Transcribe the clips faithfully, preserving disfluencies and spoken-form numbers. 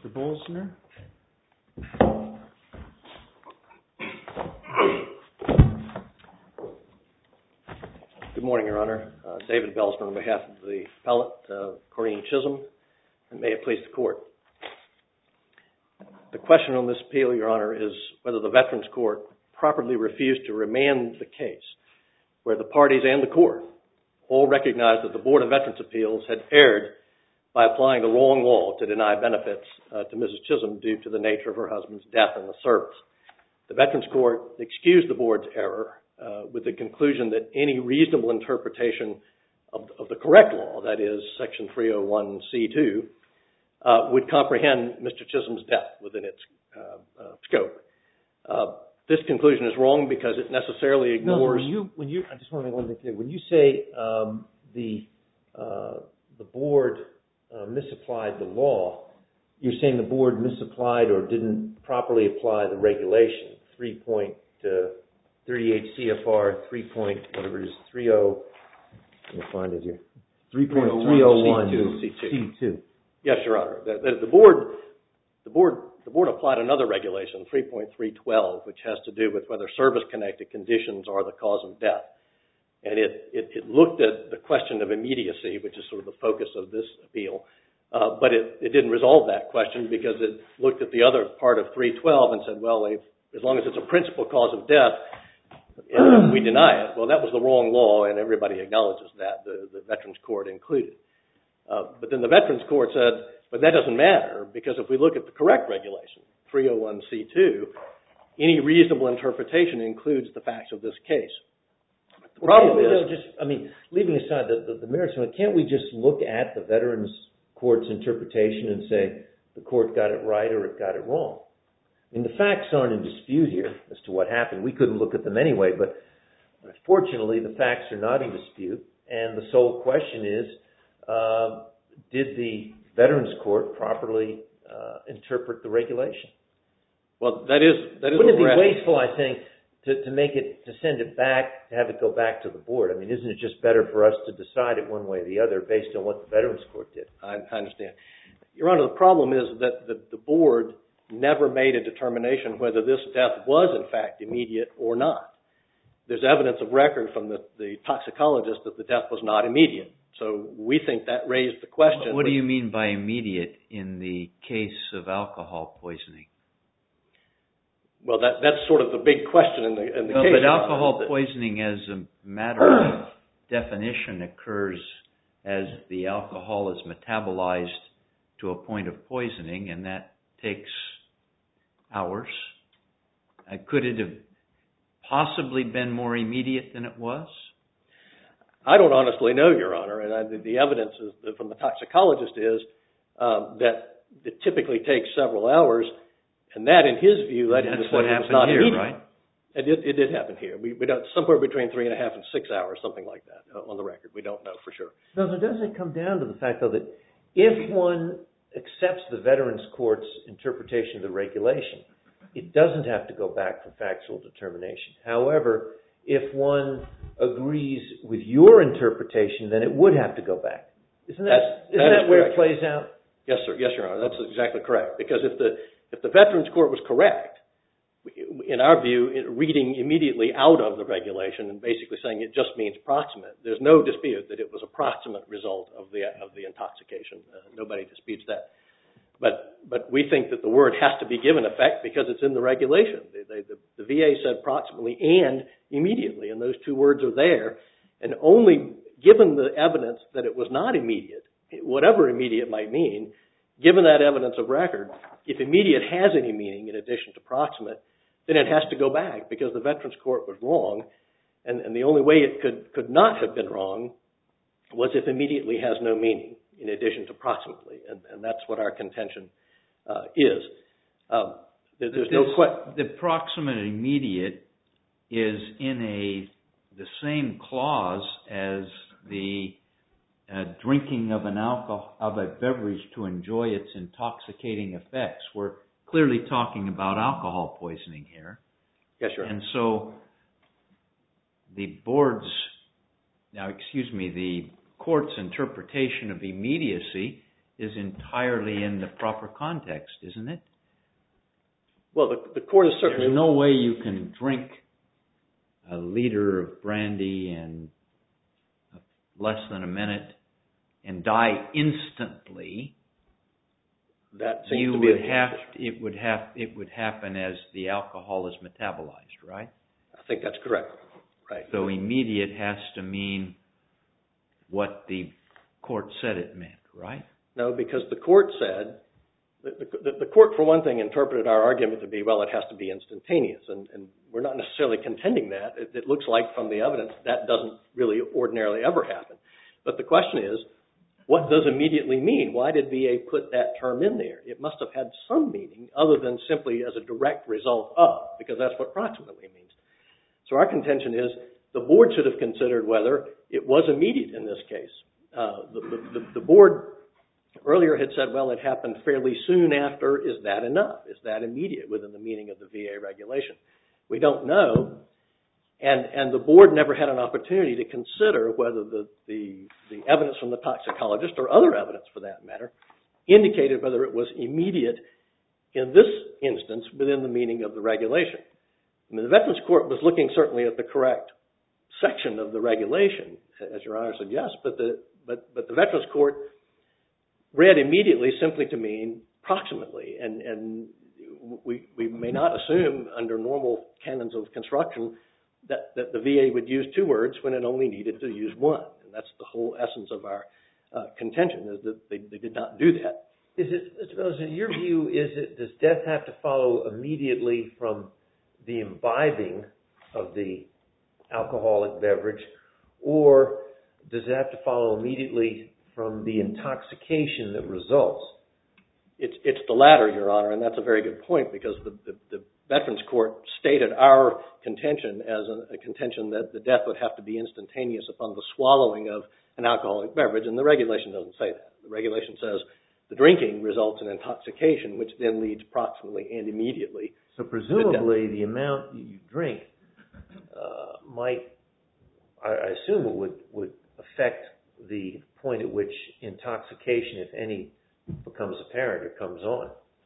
Mister Bolsner? Good morning, Your Honor. Uh, David Belsner on behalf of the appellate, uh, Corrine Chisholm, and may it please the Court. The question on this appeal, Your Honor, is whether the Veterans Court properly refused to remand the case where the parties and the Court all recognized that the Board of Veterans Appeals had erred by applying the wrong law to deny benefits uh, to Missus Chisholm due to the nature of her husband's death in the service. The Veterans Court excused the Board's error uh, with the conclusion that any reasonable interpretation of, of the correct law, that is, Section three oh one C two, uh, would comprehend Mister Chisholm's death within its uh, uh, scope. Uh, this conclusion is wrong because it necessarily ignores... No, when you, when you, I just want to make one thing clear. When you say um, the, uh, the Board uh, misapplied the law, you're saying the Board misapplied or didn't properly apply the regulation, three point thirty-eight C F R three. Whatever it is, three oh. Let me find it here. three point three oh one C two. Yes, Your Honor. The, the, the board, the board, the board applied another regulation, three point three twelve, which has to do with whether service-connected conditions are the cause of death, and it, it, it looked at the question of immediacy, which is sort of the focus of this appeal. Uh, but it, it didn't resolve that question because it looked at the other part of three twelve and said, well, if, as long as it's a principal cause of death, we deny it. Well, that was the wrong law, and everybody acknowledges that, the, the Veterans Court included. Uh, but then the Veterans Court said, but that doesn't matter because if we look at the correct regulation, three oh one C two, any reasonable interpretation includes the facts of this case. The problem well, is... Just, I mean, leaving aside the, the, the merits of it, can't we just look at the Veterans Court's interpretation and say the court got it right or it got it wrong? I mean, the facts aren't in dispute here as to what happened. We couldn't look at them anyway, but fortunately the facts are not in dispute, and the sole question is, uh, did the Veterans Court properly uh, interpret the regulation? Well, that is... That is Wouldn't it be wasteful, I think, to, to make it, to send it back, to have it go back to the board? I mean, isn't it just better for us to decide it one way or the other based on what the Veterans Court did? I, I understand. Your Honor, the problem is that the, the board never made a determination whether this death was, in fact, immediate or not. There's evidence of record from the, the toxicologist that the death was not immediate. So we think that raised the question. What do you mean by immediate in the case of alcohol poisoning? Well, that, that's sort of the big question in the, in the no, case. But alcohol poisoning as a matter of definition occurs as the alcohol is metabolized to a point of poisoning, and that takes hours. Uh, could it have possibly been more immediate than it was? I don't honestly know, Your Honor, and I, the evidence is, from the toxicologist is um, that it typically takes several hours, and that, in his view, led him to say it was not here, immediate. Right? It did, it did happen here. We, we don't, somewhere between three and a half and six hours, something like that, uh, on the record. We don't know for sure. No, so doesn't it come down to the fact, though, that if one accepts the Veterans Court's interpretation of the regulation, it doesn't have to go back for factual determination. However, if one agrees with your interpretation, then it would have to go back. Isn't that, That's, isn't that that is where correct. it plays out? Yes, sir. Yes, Your Honor. That's exactly correct. Because if the if the Veterans Court was correct, in our view, in reading immediately out of the regulation and basically saying it just means proximate, there's no dispute that it was a proximate result of the of the intoxication. Uh, nobody disputes that. But but we think that the word has to be given effect because it's in the regulation. They, they, the, the V A said proximately and immediately, and those two words are there. And only given the evidence that it was not immediate, whatever immediate might mean, given that evidence of record, if immediate has any meaning in addition to proximate, then it has to go back because the Veterans Court was wrong. And, and the only way it could, could not have been wrong was if immediately has no meaning in addition to proximately. And, and that's what our contention uh, is. Um, there, there's this, no question. The proximate immediate is in a the same clause as the uh, drinking of an alcohol of a beverage to enjoy its intoxicating effects. We're clearly talking about alcohol poisoning here. Yes, Your Honor. And so the board's, now excuse me, the court's interpretation of immediacy is entirely in the proper context, isn't it? Well, the, the court is certainly... There's no way you can drink a liter of brandy in less than a minute and die instantly. That seems you to be would a have it would have it would happen as the alcohol is metabolized, right? I think that's correct. Right. So immediate has to mean what the court said it meant, right? No, because the court said the, the, the court, for one thing, interpreted our argument to be, well, it has to be instantaneous, and, and we're not necessarily contending that. It, it looks like from the evidence that doesn't really ordinarily ever happen. But the question is, what does immediately mean? Why did V A put that term in there? It must have had some meaning other than simply as a direct result of, because that's what proximately means. So our contention is the board should have considered whether it was immediate in this case. Uh, the, the, the board earlier had said, well, it happened fairly soon after. Is that enough? Is that immediate within the meaning of the V A regulation? We don't know. And, and the board never had an opportunity to consider whether the, the, the evidence from the toxicologist or other evidence for that matter indicated whether it was immediate in this instance within the meaning of the regulation. I mean, the Veterans Court was looking certainly at the correct section of the regulation, as Your Honor said, yes, but the, but, but the Veterans Court read immediately simply to mean proximately, and, and we, we may not assume under normal canons of construction that, that the V A would use two words when it only needed to use one. And that's the whole essence of our uh, contention, is that they, they did not do that. Is it, Mister Bellson, in your view, is it, does death have to follow immediately from the imbibing of the alcoholic beverage, or does it have to follow immediately from the intoxication that results? It's, it's the latter, Your Honor, and that's a very good point, because the, the, the Veterans Court stated our contention as a, a contention that the death would have to be instantaneous upon the swallowing of an alcoholic beverage, and the regulation doesn't say that. The regulation says the drinking results in intoxication, which then leads proximately and immediately. So presumably the amount you drink uh, might, I, I assume it would, would affect the point at which intoxication, if any, becomes apparent or comes on.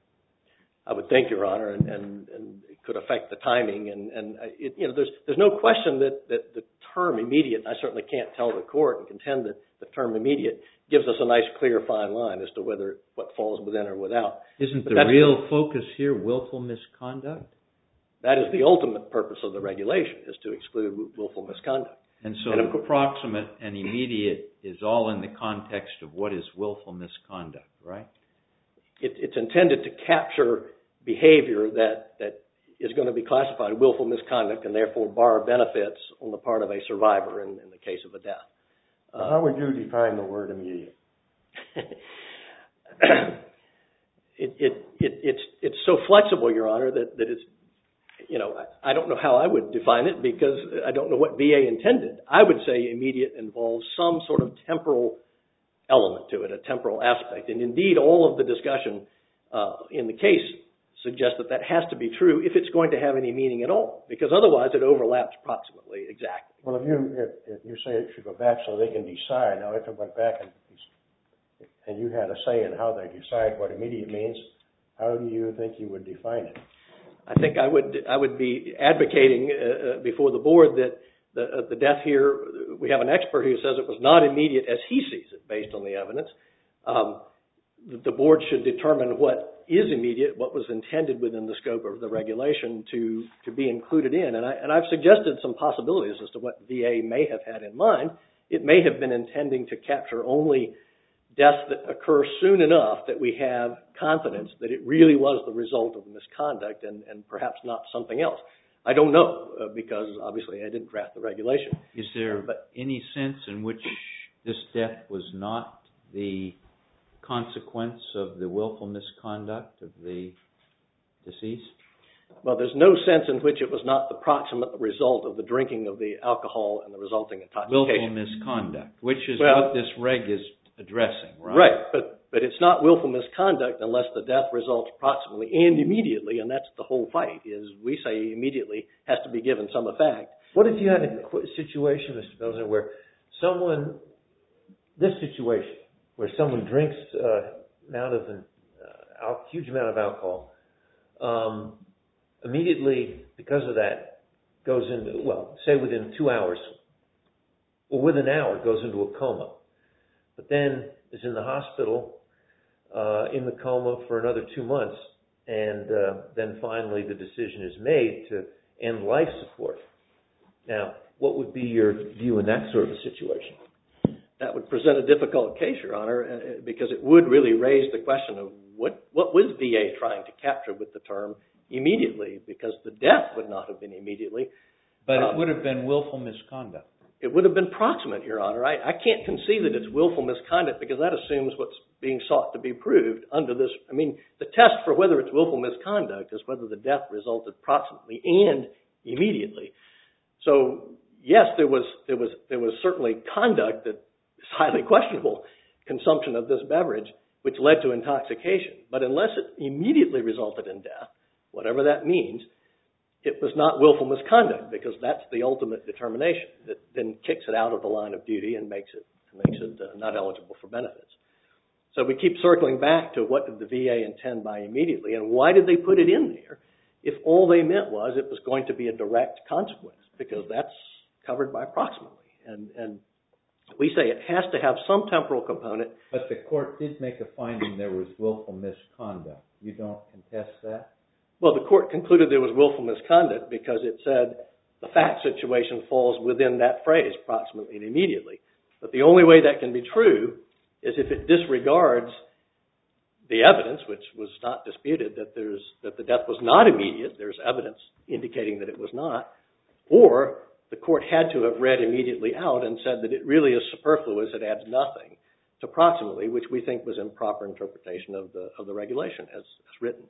I would think, Your Honor, and, and, and it could affect the timing. And, and it, you know, there's, there's no question that, that the term immediate, and I certainly can't tell the court and contend that the term immediate gives us a nice, clear, fine line as to whether what falls within or without. Isn't but the real focus here willful misconduct? That is the ultimate purpose of the regulation, is to exclude willful misconduct. And so and the proximate and immediate is all in the context of what is willful misconduct, right? It, it's intended to capture behavior that, that is going to be classified willful misconduct and therefore bar benefits on the part of a survivor in, in the case of a death. Uh, How would you define the word immediate? it, it, it, it's, it's so flexible, Your Honor, that, that it's, you know, I, I don't know how I would define it because I don't know what V A intended. I would say immediate involves some sort of temporal element to it, a temporal aspect. And indeed, all of the discussion uh, in the case suggests that that has to be true if it's going to have any meaning at all, because otherwise it overlaps approximately exactly. Well, if you if, if you say it should go back so they can decide, now if it went back and and you had a say in how they decide what immediate means, how do you think you would define it? I think I would I would be advocating uh, before the board that the, uh, the death here, we have an expert who says it was not immediate as he sees it based on the evidence. Um, the, the board should determine what is immediate, what was intended within the scope of the regulation to, to be included in. And, I, and I've suggested some possibilities as to what V A may have had in mind. It may have been intending to capture only deaths that occur soon enough that we have confidence that it really was the result of misconduct and, and perhaps not something else. I don't know uh, because obviously I didn't draft the regulation. Is there uh, but, any sense in which this death was not the consequence of the willful misconduct of the deceased? Well, there's no sense in which it was not the proximate result of the drinking of the alcohol and the resulting intoxication. Willful misconduct, which is well, what this reg is addressing, right? Right, but but it's not willful misconduct unless the death results proximately and immediately, and that's the whole fight, is we say immediately has to be given some effect. What if you had a situation, Mister Belzer, where someone, this situation, where someone drinks uh, amount of an, uh, al- huge amount of alcohol, um, immediately because of that goes into, well, say within two hours or within an hour goes into a coma, but then is in the hospital uh, in the coma for another two months, and uh, then finally the decision is made to end life support. Now, what would be your view in that sort of a situation? That would present a difficult case, Your Honor, because it would really raise the question of what, what was V A trying to capture with the term immediately, because the death would not have been immediately. But um, it would have been willful misconduct. It would have been proximate, Your Honor. I, I can't conceive that it's willful misconduct because that assumes what's being sought to be proved under this. I mean, the test for whether it's willful misconduct is whether the death resulted proximately and immediately. So, yes, there was there was there was certainly conduct that is highly questionable, consumption of this beverage, which led to intoxication. But unless it immediately resulted in death, whatever that means, it was not willful misconduct, because that's the ultimate determination that then kicks it out of the line of duty and makes it makes it uh, not eligible for benefits. So we keep circling back to what did the V A intend by immediately, and why did they put it in there if all they meant was it was going to be a direct consequence, because that's covered by proximately. And, and we say it has to have some temporal component. But the court did make a finding there was willful misconduct. You don't contest that? Well, the court concluded there was willful misconduct because it said the fact situation falls within that phrase, proximately and immediately. But the only way that can be true is if it disregards the evidence, which was not disputed, that there's that the death was not immediate. There's evidence indicating that it was not. Or the court had to have read immediately out and said that it really is superfluous, it adds nothing to proximately, which we think was improper interpretation of the of the regulation as, as written.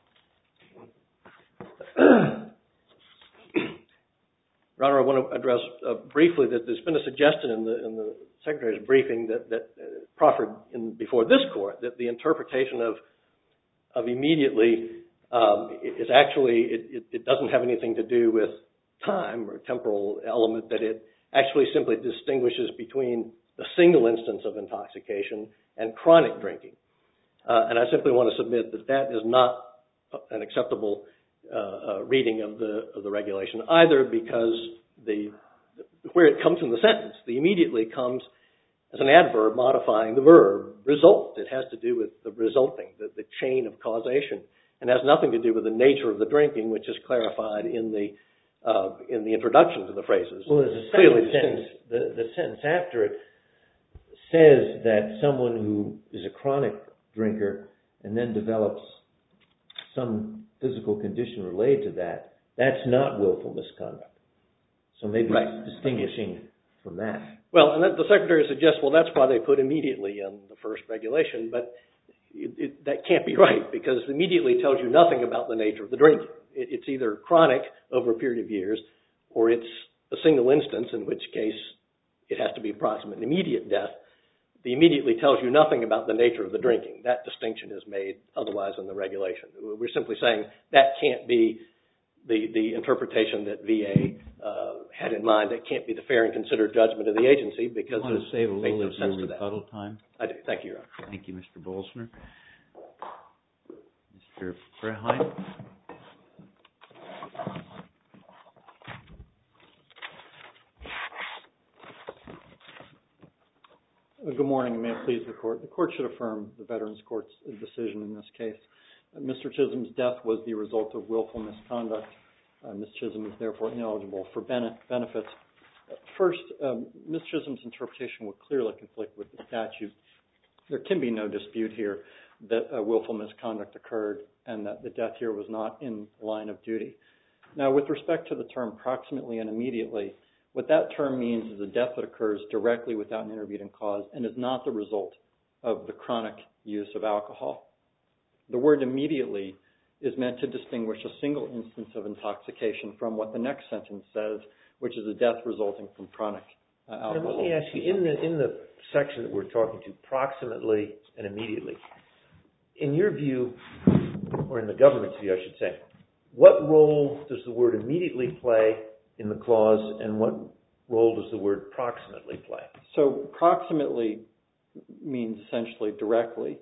Your Honor, I want to address uh, briefly that there's been a suggestion in the in the Secretary's briefing that that uh, proffered in, before this court that the interpretation of of immediately um, is actually it, it, it doesn't have anything to do with time or temporal element, that it actually simply distinguishes between the single instance of intoxication and chronic drinking. Uh, and I simply want to submit that that is not an acceptable uh, uh, reading of the of the regulation, either because the where it comes in the sentence, the immediately comes as an adverb modifying the verb result. It has to do with the resulting, the, the chain of causation, and has nothing to do with the nature of the drinking, which is clarified in the uh, in the introduction to the phrases. Well, there's a second sentence. The, the sentence after it says that someone who is a chronic drinker and then develops some physical condition related to that, that's not willful misconduct. So maybe right. It's distinguishing from that. Well, and that the Secretary suggests, well, that's why they put immediately in the first regulation, but it, it, that can't be right, because immediately tells you nothing about the nature of the drinking. It, it's either chronic over a period of years, or it's a single instance, in which case it has to be approximate immediate death. The immediately tells you nothing about the nature of the drinking. That distinction is made otherwise in the regulation. We're simply saying that can't be the, the interpretation that V A uh, had in mind. That can't be the fair and considered judgment of the agency, because I want to save a little of your rebuttal that. time. I do. Thank you, Your Honor. Thank you, Mister Bolsner. Mister Freheim. Good morning, and may it please the Court. The Court should affirm the Veterans Court's decision in this case. Uh, Mister Chisholm's death was the result of willful misconduct. Uh, Miz Chisholm is therefore ineligible for bene- benefits. Uh, first, um, Miz Chisholm's interpretation would clearly conflict with the statute. There can be no dispute here that uh, willful misconduct occurred and that the death here was not in the line of duty. Now, with respect to the term proximately and immediately, what that term means is a death that occurs directly without an intervening cause and is not the result of the chronic use of alcohol. The word immediately is meant to distinguish a single instance of intoxication from what the next sentence says, which is a death resulting from chronic uh, alcohol. Now, let me ask you, in the, in the section that we're talking to, proximately and immediately, in your view, or in the government's view, I should say, what role does the word immediately play in the clause, and what role does the word proximately play? So proximately means essentially directly,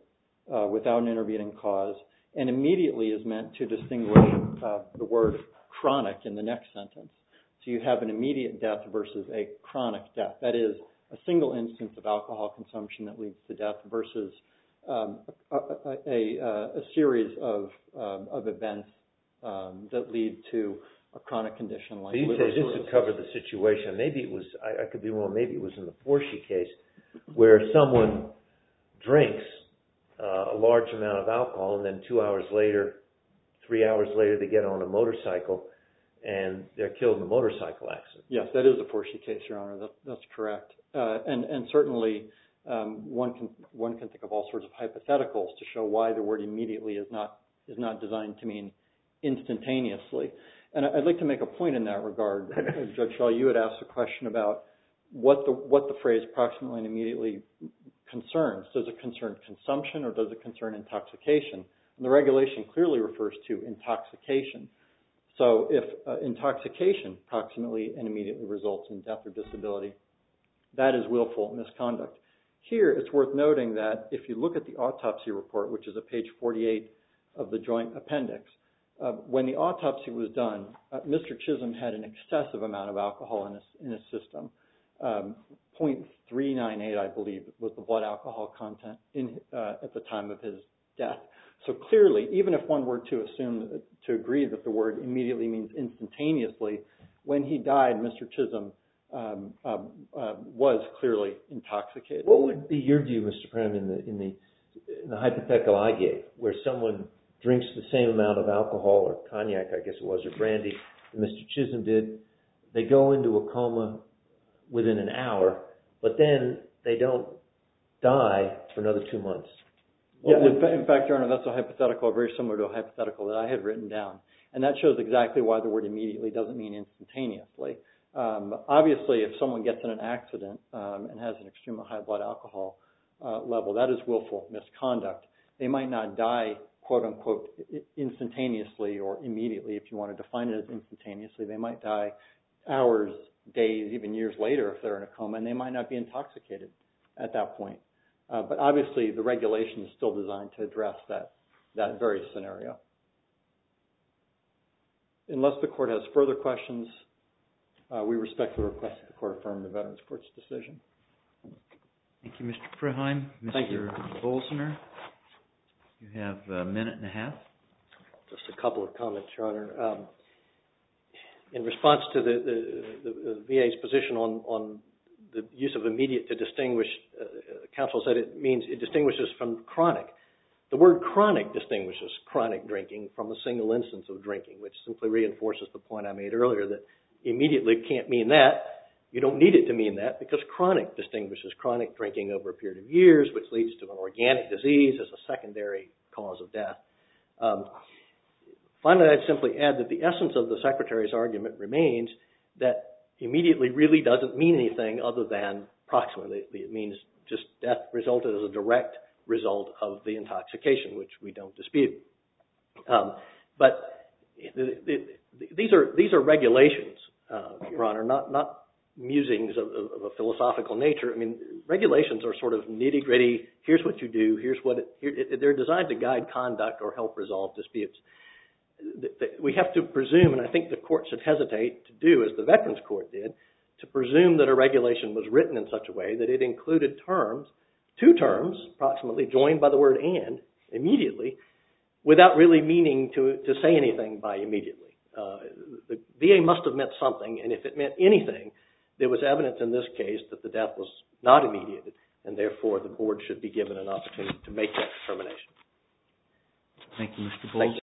uh, without an intervening cause, and immediately is meant to distinguish uh, the word chronic in the next sentence. So you have an immediate death versus a chronic death. That is, a single instance of alcohol consumption that leads to death versus um, a, a, a, a series of, um, of events um, that lead to a chronic condition like you liver say this cirrhosis. would cover the situation. Maybe it was, I, I could be wrong, maybe it was in the Forshee case where someone drinks uh, a large amount of alcohol and then two hours later, three hours later, they get on a motorcycle and they're killed in a motorcycle accident. Yes, that is a Forshee case, Your Honor. That, that's correct. Uh, and, and certainly um, one can one can think of all sorts of hypotheticals to show why the word immediately is not is not designed to mean instantaneously. And I'd like to make a point in that regard. Judge Shaw, you had asked a question about what the what the phrase proximately and immediately concerns. Does it concern consumption or does it concern intoxication? And the regulation clearly refers to intoxication. So if uh, intoxication proximately and immediately results in death or disability, that is willful misconduct. Here, it's worth noting that if you look at the autopsy report, which is at page forty-eight of the joint appendix, uh, when the autopsy was done, uh, Mister Chisholm had an excessive amount of alcohol in his, in his system. Um, zero point three nine eight, I believe, was the blood alcohol content in, uh, at the time of his death. So clearly, even if one were to assume, to agree that the word immediately means instantaneously, when he died, Mister Chisholm um, uh, uh, was clearly intoxicated. What would be your view, Mister Pram, in the, in the, in the hypothetical I gave, where someone drinks the same amount of alcohol or cognac, I guess it was, or brandy, that Mister Chisholm did, they go into a coma within an hour, but then they don't die for another two months? Yeah, in, fa- in fact, Your Honor, that's a hypothetical very similar to a hypothetical that I had written down. And that shows exactly why the word immediately doesn't mean instantaneously. Um, obviously, if someone gets in an accident um, and has an extremely high blood alcohol uh, level, that is willful misconduct. They might not die, quote unquote, instantaneously or immediately, if you want to define it as instantaneously. They might die hours, days, even years later if they're in a coma, and they might not be intoxicated at that point. Uh, but obviously, the regulation is still designed to address that, that very scenario. Unless the court has further questions, uh, we respectfully request that the court affirm the Veterans Court's decision. Thank you, Mister Freheim. Thank you. Mister Bolsener, you have a minute and a half. Just a couple of comments, Your Honor. Um, in response to the, the, the, the V A's position on, on the use of immediate to distinguish, uh, counsel said it means it distinguishes from chronic. The word chronic distinguishes chronic drinking from a single instance of drinking, which simply reinforces the point I made earlier that immediately can't mean that. You don't need it to mean that because chronic distinguishes chronic drinking over a period of years, which leads to an organic disease as a secondary cause of death. Um, finally, I'd simply add that the essence of the Secretary's argument remains that immediately really doesn't mean anything other than proximately. It means just death resulted as a direct result of the intoxication, which we don't dispute. Um, but the, the, the, these are these are regulations, uh, Your Honor, not not musings of, of, of a philosophical nature. I mean, regulations are sort of nitty gritty. Here's what you do. Here's what it, here, it, they're designed to guide conduct or help resolve disputes. We have to presume, and I think the court should hesitate to do, as the Veterans Court did, to presume that a regulation was written in such a way that it included terms, two terms, approximately joined by the word and, immediately, without really meaning to, to say anything by immediately. Uh, the V A must have meant something, and if it meant anything, there was evidence in this case that the death was not immediate, and therefore the board should be given an opportunity to make that determination. Thank you, Mister Bolsener.